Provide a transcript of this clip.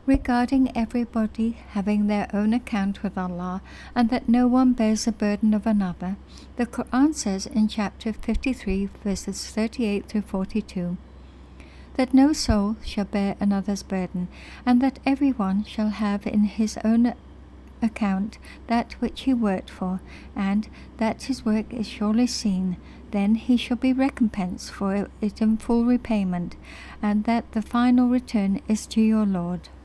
regarding everybody having their own account with Allah, and that no one bears the burden of another, the Quran says in chapter 53, verses 38 through 42, that no soul shall bear another's burden, and that everyone shall have in his own account that which he worked for, and that his work is surely seen. Then he shall be recompensed for it in full repayment, and that the final return is to your Lord.